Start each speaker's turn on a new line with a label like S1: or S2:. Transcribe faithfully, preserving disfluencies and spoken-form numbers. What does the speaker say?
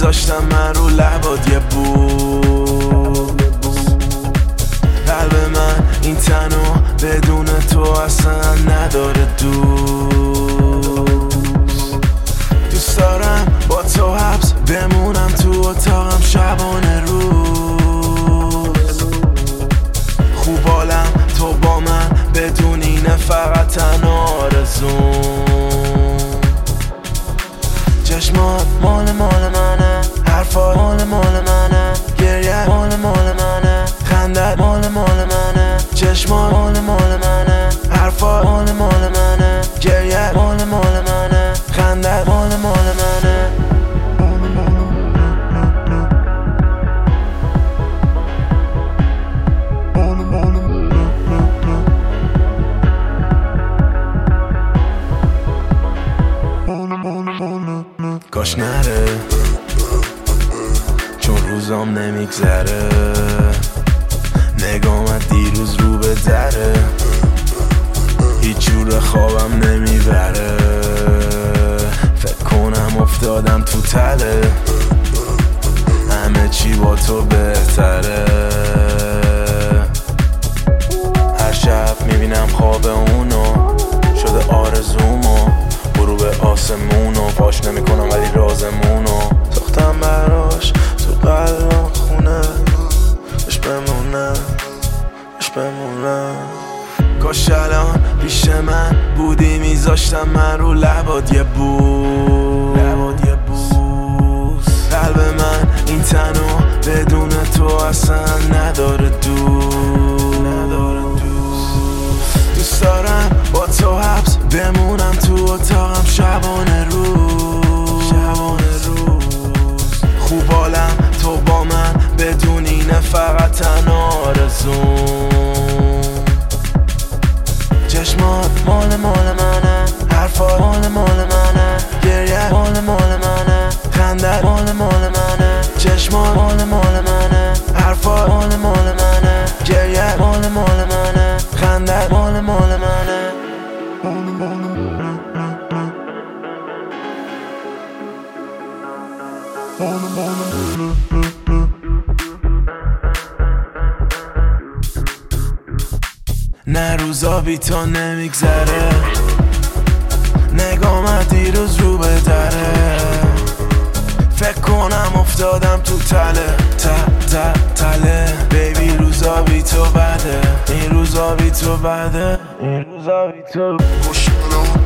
S1: میذاشتم من رو لبات یه بوس. قلب من این تنو بدون تو اصلا نداره دوست. دوست دارم با تو حبس بمونم تو اتاقم شبانه روز. خوب حالم تو با من بدون اینه فقط تنها آرزوم. چشمات مال مال منه، حرفات مال مال منه، گریه مال مال منه، خندت مال مال منه. چشمات مال مال منه، حرفات مال مال منه، گریه مال مال منه، خندت مال مال منه. کاش نره چون روزام نمیگذره، نگامت دیروز رو به دره، هیچ جور خوابم نمیبره. فکر کنم افتادم تو تله، همه چی با تو بهتره. هر شب میبینم خواب اونو، شده آرزومو، غروب آسمونو پاش نمیکنم ولی رازمونو ساختم براش تو قلبم خونه. بش بمونه بش بمونه. کاش الان پیش من بودی میذاشتم من رو لبات یه بوس. قلب من این تنو بدون تو اصلا نداره دوست. دوست دارم با تو حبس بمونم تو اتاقم شبانه روز. خوب حالم تو با من بدون اینه فقط تنها آرزوم. چشمات مال مال منه، حرفات مال مال منه، گریه مال مال منه، خندت مال مال منه. چشمات مال مال منه، حرفات مال مال منه، گریه مال مال منه، خندت مال مال منه. نه روزا بی تو نمیگذره، نگامت دیروز رو به دره. فکر کنم افتادم تو تله تا تا تله. بیبی روزا بی تو بده، این روزا بی تو بده، این روزا بی تو.